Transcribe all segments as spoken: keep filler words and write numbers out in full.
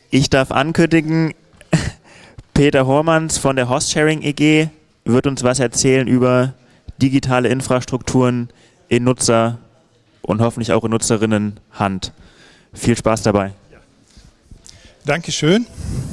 Ich darf ankündigen, Peter Hormanns von der Host-Sharing E G wird uns was erzählen über digitale Infrastrukturen in Nutzer- und hoffentlich auch in Nutzerinnenhand. Viel Spaß dabei. Dankeschön.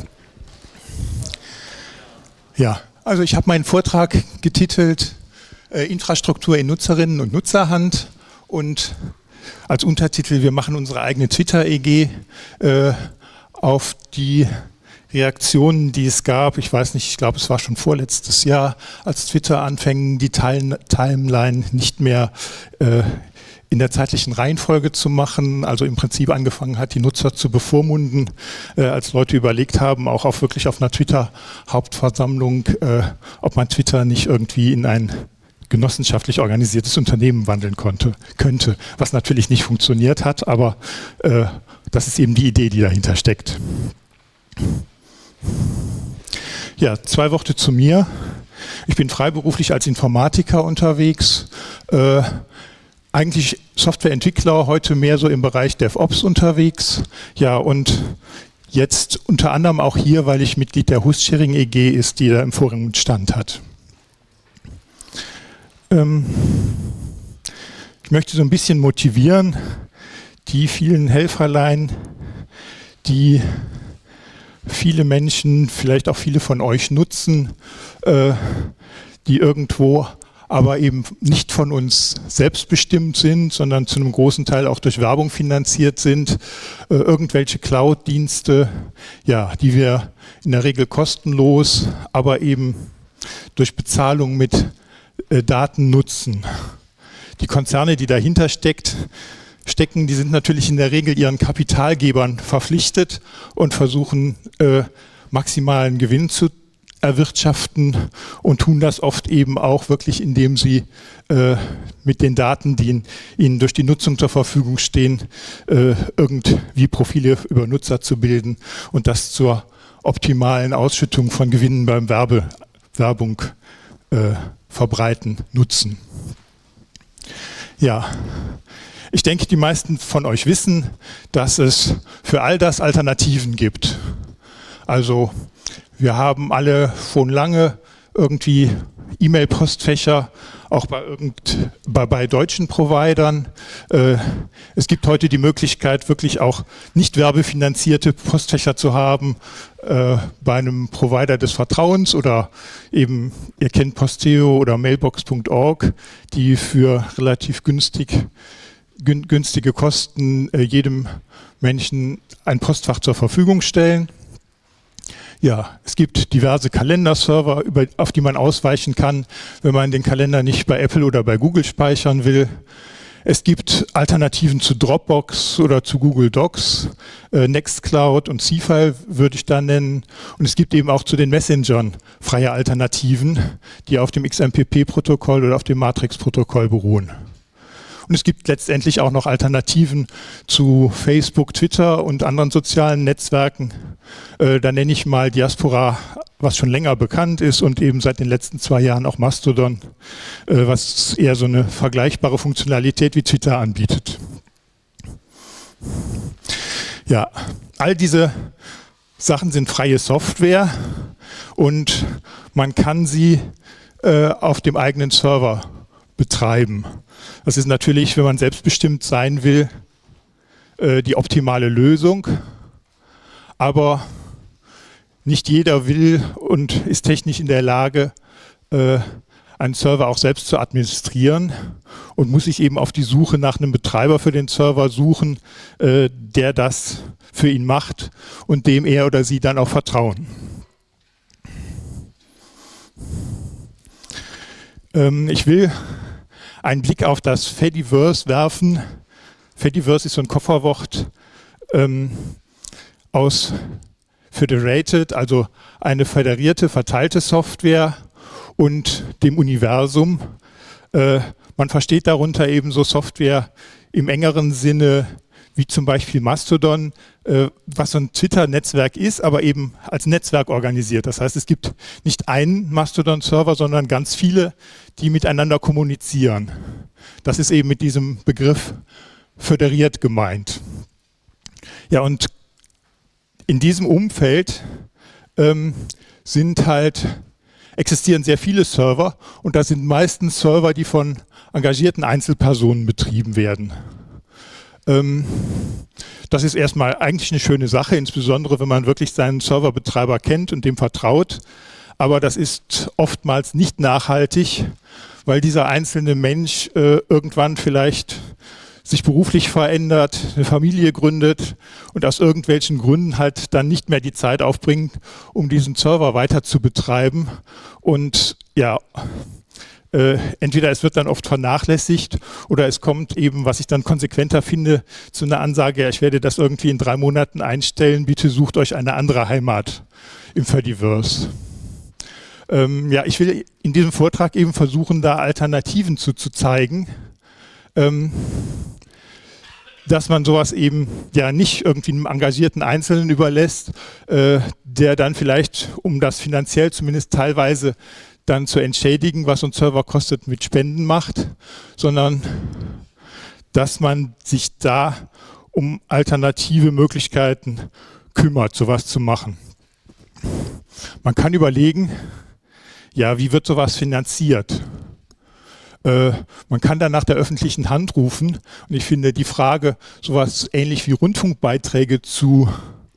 Ja, also ich habe meinen Vortrag getitelt äh, Infrastruktur in Nutzerinnen- und Nutzerhand und als Untertitel, wir machen unsere eigene Twitter-E G äh, auf die Reaktionen, die es gab. Ich weiß nicht, ich glaube, es war schon vorletztes Jahr, als Twitter anfing, die Time Timeline nicht mehr äh, in der zeitlichen Reihenfolge zu machen, also im Prinzip angefangen hat, die Nutzer zu bevormunden, äh, als Leute überlegt haben, auch auf wirklich auf einer Twitter-Hauptversammlung, äh, ob man Twitter nicht irgendwie in ein genossenschaftlich organisiertes Unternehmen wandeln konnte, könnte, was natürlich nicht funktioniert hat, aber äh, das ist eben die Idee, die dahinter steckt. Ja, zwei Worte zu mir. Ich bin freiberuflich als Informatiker unterwegs, äh, eigentlich Softwareentwickler, heute mehr so im Bereich DevOps unterwegs. Ja, und jetzt unter anderem auch hier, weil ich Mitglied der Host-Sharing E G ist, die da im vorigen Stand hat. Ähm, ich möchte so ein bisschen motivieren, die vielen Helferlein, die viele Menschen, vielleicht auch viele von euch nutzen, äh, die irgendwo aber eben nicht von uns selbstbestimmt sind, sondern zu einem großen Teil auch durch Werbung finanziert sind, äh, irgendwelche Cloud-Dienste, ja, die wir in der Regel kostenlos, aber eben durch Bezahlung mit äh, Daten nutzen. Die Konzerne, die dahinter steckt, stecken, die sind natürlich in der Regel ihren Kapitalgebern verpflichtet und versuchen äh, maximalen Gewinn zu erwirtschaften und tun das oft eben auch wirklich, indem sie äh, mit den Daten, die ihnen durch die Nutzung zur Verfügung stehen, äh, irgendwie Profile über Nutzer zu bilden und das zur optimalen Ausschüttung von Gewinnen beim Werbe, Werbung äh, verbreiten, nutzen. Ja. Ich denke, die meisten von euch wissen, dass es für all das Alternativen gibt. Also wir haben alle schon lange irgendwie E-Mail-Postfächer, auch bei, irgend, bei, bei deutschen Providern. Äh, es gibt heute die Möglichkeit, wirklich auch nicht werbefinanzierte Postfächer zu haben, äh, bei einem Provider des Vertrauens oder eben, ihr kennt Posteo oder Mailbox Punkt org, die für relativ günstig günstige Kosten äh, jedem Menschen ein Postfach zur Verfügung stellen. Ja, es gibt diverse Kalenderserver, über, auf die man ausweichen kann, wenn man den Kalender nicht bei Apple oder bei Google speichern will. Es gibt Alternativen zu Dropbox oder zu Google Docs, äh, Nextcloud und C-File würde ich da nennen. Und es gibt eben auch zu den Messengern freie Alternativen, die auf dem X M P P-Protokoll oder auf dem Matrix-Protokoll beruhen. Und es gibt letztendlich auch noch Alternativen zu Facebook, Twitter und anderen sozialen Netzwerken. Äh, da nenne ich mal Diaspora, was schon länger bekannt ist und eben seit den letzten zwei Jahren auch Mastodon, äh, was eher so eine vergleichbare Funktionalität wie Twitter anbietet. Ja, all diese Sachen sind freie Software und man kann sie äh, auf dem eigenen Server betreiben. Das ist natürlich, wenn man selbstbestimmt sein will, äh, die optimale Lösung. Aber nicht jeder will und ist technisch in der Lage, äh, einen Server auch selbst zu administrieren und muss sich eben auf die Suche nach einem Betreiber für den Server suchen, äh, der das für ihn macht und dem er oder sie dann auch vertrauen. Ähm, ich will einen Blick auf das Fediverse werfen. Fediverse ist so ein Kofferwort ähm, aus Federated, also eine föderierte, verteilte Software und dem Universum. Äh, man versteht darunter eben so Software im engeren Sinne, wie zum Beispiel Mastodon, äh, was so ein Twitter-Netzwerk ist, aber eben als Netzwerk organisiert. Das heißt, es gibt nicht einen Mastodon-Server, sondern ganz viele, die miteinander kommunizieren. Das ist eben mit diesem Begriff föderiert gemeint. Ja, und in diesem Umfeld ähm, sind halt, existieren sehr viele Server und das sind meistens Server, die von engagierten Einzelpersonen betrieben werden. Ähm, das ist erstmal eigentlich eine schöne Sache, insbesondere wenn man wirklich seinen Serverbetreiber kennt und dem vertraut. Aber das ist oftmals nicht nachhaltig, weil dieser einzelne Mensch äh, irgendwann vielleicht sich beruflich verändert, eine Familie gründet und aus irgendwelchen Gründen halt dann nicht mehr die Zeit aufbringt, um diesen Server weiter zu betreiben. Und ja, äh, entweder es wird dann oft vernachlässigt oder es kommt eben, was ich dann konsequenter finde, zu einer Ansage, ja, ich werde das irgendwie in drei Monaten einstellen, bitte sucht euch eine andere Heimat im Fediverse. Ähm, ja, ich will in diesem Vortrag eben versuchen, da Alternativen zu, zu zeigen. Ähm, dass man sowas eben ja nicht irgendwie einem engagierten Einzelnen überlässt, äh, der dann vielleicht, um das finanziell zumindest teilweise dann zu entschädigen, was so ein Server kostet, mit Spenden macht, sondern dass man sich da um alternative Möglichkeiten kümmert, sowas zu machen. Man kann überlegen, ja, wie wird sowas finanziert? Man kann dann nach der öffentlichen Hand rufen und ich finde die Frage, sowas ähnlich wie Rundfunkbeiträge zu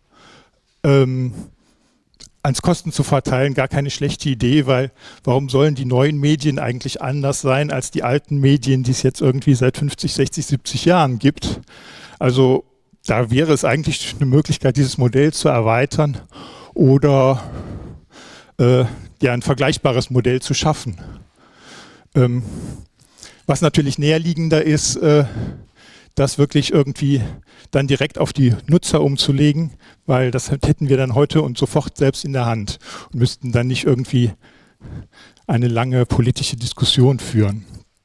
ähm, ans Kosten zu verteilen, gar keine schlechte Idee, weil warum sollen die neuen Medien eigentlich anders sein als die alten Medien, die es jetzt irgendwie seit fünfzig, sechzig, siebzig Jahren gibt? Also da wäre es eigentlich eine Möglichkeit, dieses Modell zu erweitern oder äh, ja, ein vergleichbares Modell zu schaffen. Ähm, was natürlich näherliegender ist, äh, das wirklich irgendwie dann direkt auf die Nutzer umzulegen, weil das hätten wir dann heute und sofort selbst in der Hand und müssten dann nicht irgendwie eine lange politische Diskussion führen.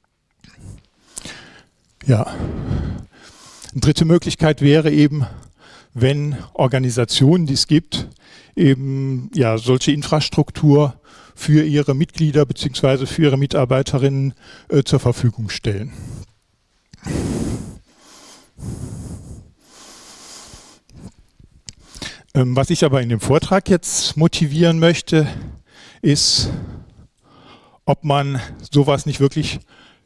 Ja. Eine dritte Möglichkeit wäre eben, wenn Organisationen, die es gibt, eben ja solche Infrastruktur für ihre Mitglieder bzw. für ihre Mitarbeiterinnen äh, zur Verfügung stellen. Ähm, was ich aber in dem Vortrag jetzt motivieren möchte, ist, ob man sowas nicht wirklich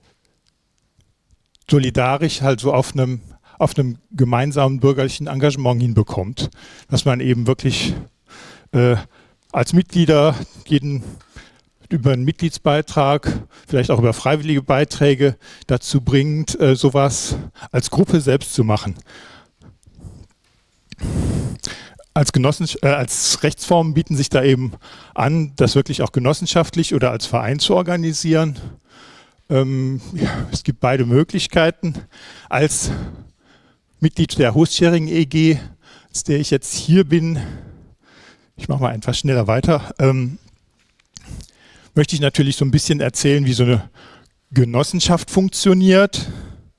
solidarisch halt so auf einem, auf einem gemeinsamen bürgerlichen Engagement hinbekommt. Dass man eben wirklich äh, als Mitglieder jeden über einen Mitgliedsbeitrag, vielleicht auch über freiwillige Beiträge dazu bringt, äh, sowas als Gruppe selbst zu machen. Als, Genossens- äh, als Rechtsformen bieten sich da eben an, das wirklich auch genossenschaftlich oder als Verein zu organisieren. Ähm, ja, es gibt beide Möglichkeiten. Als Mitglied der Host-Sharing E G, als der ich jetzt hier bin, ich mache mal etwas schneller weiter, ähm, möchte ich natürlich so ein bisschen erzählen, wie so eine Genossenschaft funktioniert.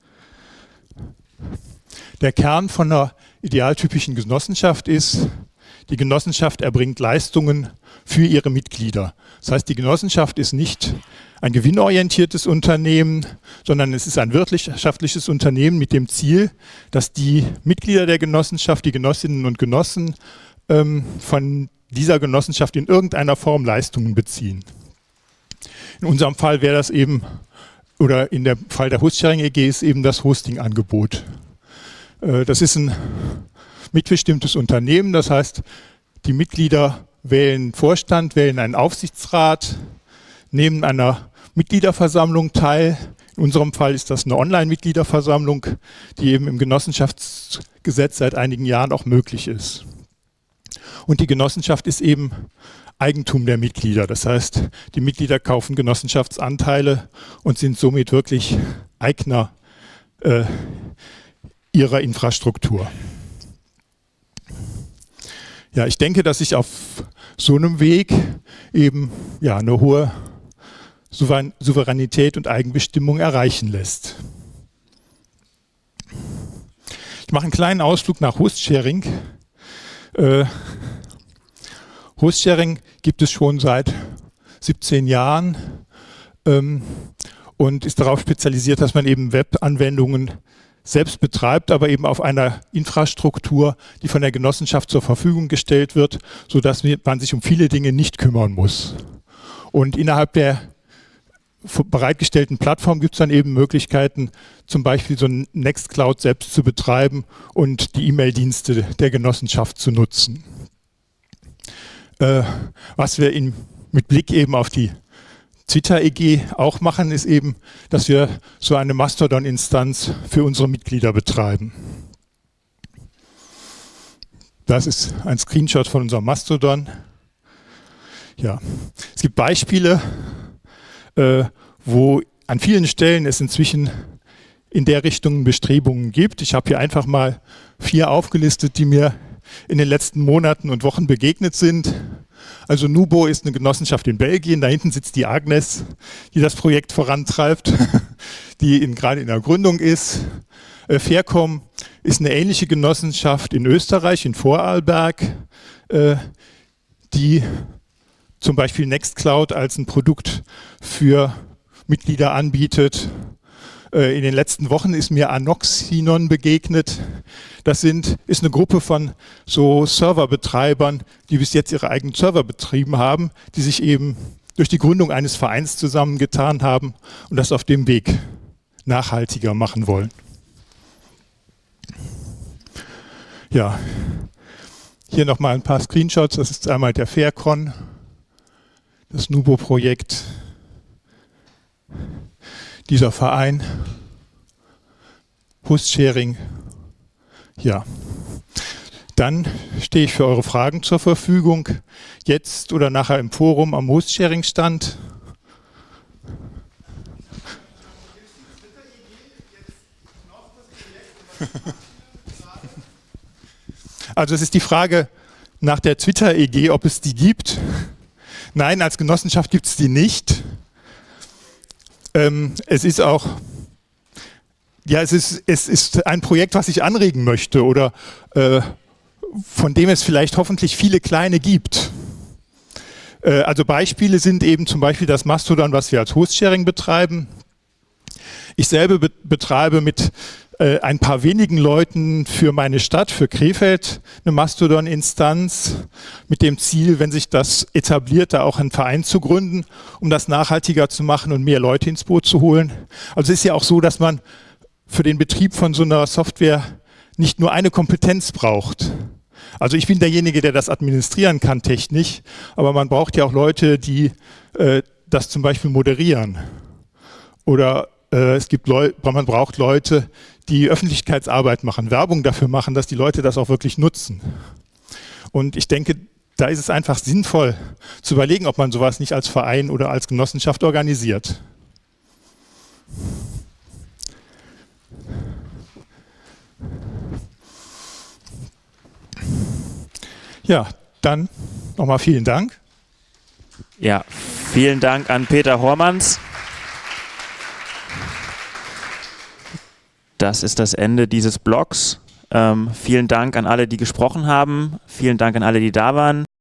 Der Kern von einer idealtypischen Genossenschaft ist, die Genossenschaft erbringt Leistungen für ihre Mitglieder. Das heißt, die Genossenschaft ist nicht ein gewinnorientiertes Unternehmen, sondern es ist ein wirtschaftliches Unternehmen mit dem Ziel, dass die Mitglieder der Genossenschaft, die Genossinnen und Genossen, ähm, von dieser Genossenschaft in irgendeiner Form Leistungen beziehen. In unserem Fall wäre das eben, oder in dem Fall der Host-Sharing E G ist eben das Hosting-Angebot. Äh, das ist ein mitbestimmtes Unternehmen, das heißt, die Mitglieder wählen Vorstand, wählen einen Aufsichtsrat, nehmen an einer Mitgliederversammlung teil. In unserem Fall ist das eine Online-Mitgliederversammlung, die eben im Genossenschaftsgesetz seit einigen Jahren auch möglich ist. Und die Genossenschaft ist eben Eigentum der Mitglieder. Das heißt, die Mitglieder kaufen Genossenschaftsanteile und sind somit wirklich Eigner äh, ihrer Infrastruktur. Ja, ich denke, dass sich auf so einem Weg eben ja, eine hohe Souveränität und Eigenbestimmung erreichen lässt. Ich mache einen kleinen Ausflug nach Host-Sharing. Äh, Host-Sharing gibt es schon seit siebzehn Jahren ähm, und ist darauf spezialisiert, dass man eben Webanwendungen selbst betreibt, aber eben auf einer Infrastruktur, die von der Genossenschaft zur Verfügung gestellt wird, sodass man sich um viele Dinge nicht kümmern muss. Und innerhalb der bereitgestellten Plattform gibt es dann eben Möglichkeiten, zum Beispiel so ein Nextcloud selbst zu betreiben und die E-Mail-Dienste der Genossenschaft zu nutzen. Äh, was wir in, mit Blick eben auf die Twitter-E G auch machen, ist eben, dass wir so eine Mastodon-Instanz für unsere Mitglieder betreiben. Das ist ein Screenshot von unserem Mastodon. Ja, es gibt Beispiele, äh, wo an vielen Stellen es inzwischen in der Richtung Bestrebungen gibt. Ich habe hier einfach mal vier aufgelistet, die mir in den letzten Monaten und Wochen begegnet sind. Also Nubo ist eine Genossenschaft in Belgien, da hinten sitzt die Agnes, die das Projekt vorantreibt, die in, gerade in der Gründung ist. Äh, Faircom ist eine ähnliche Genossenschaft in Österreich, in Vorarlberg, äh, die zum Beispiel Nextcloud als ein Produkt für Mitglieder anbietet. In den letzten Wochen ist mir Anoxinon begegnet. Das sind, ist eine Gruppe von so Serverbetreibern, die bis jetzt ihre eigenen Server betrieben haben, die sich eben durch die Gründung eines Vereins zusammengetan haben und das auf dem Weg nachhaltiger machen wollen. Ja, hier nochmal ein paar Screenshots. Das ist einmal der Faircon, das Nubo-Projekt, dieser Verein, Host-Sharing. Ja, dann stehe ich für eure Fragen zur Verfügung, jetzt oder nachher im Forum am Host-Sharing-Stand. Also es ist die Frage nach der Twitter-E G, ob es die gibt. Nein, als Genossenschaft gibt es die nicht. Ähm, es ist auch, ja, es ist, es ist ein Projekt, was ich anregen möchte oder äh, von dem es vielleicht hoffentlich viele kleine gibt. Äh, also Beispiele sind eben zum Beispiel das Mastodon, was wir als Host-Sharing betreiben. Ich selber be betreibe mit äh, ein paar wenigen Leuten für meine Stadt, für Krefeld, eine Mastodon-Instanz mit dem Ziel, wenn sich das etabliert, da auch einen Verein zu gründen, um das nachhaltiger zu machen und mehr Leute ins Boot zu holen. Also es ist ja auch so, dass man für den Betrieb von so einer Software nicht nur eine Kompetenz braucht. Also ich bin derjenige, der das administrieren kann technisch, aber man braucht ja auch Leute, die äh, das zum Beispiel moderieren. Oder äh, es gibt Leu- man braucht Leute, die Öffentlichkeitsarbeit machen, Werbung dafür machen, dass die Leute das auch wirklich nutzen. Und ich denke, da ist es einfach sinnvoll zu überlegen, ob man sowas nicht als Verein oder als Genossenschaft organisiert. Ja, dann nochmal vielen Dank. Ja, vielen Dank an Peter Hormanns. Das ist das Ende dieses Blogs. Ähm, vielen Dank an alle, die gesprochen haben. Vielen Dank an alle, die da waren.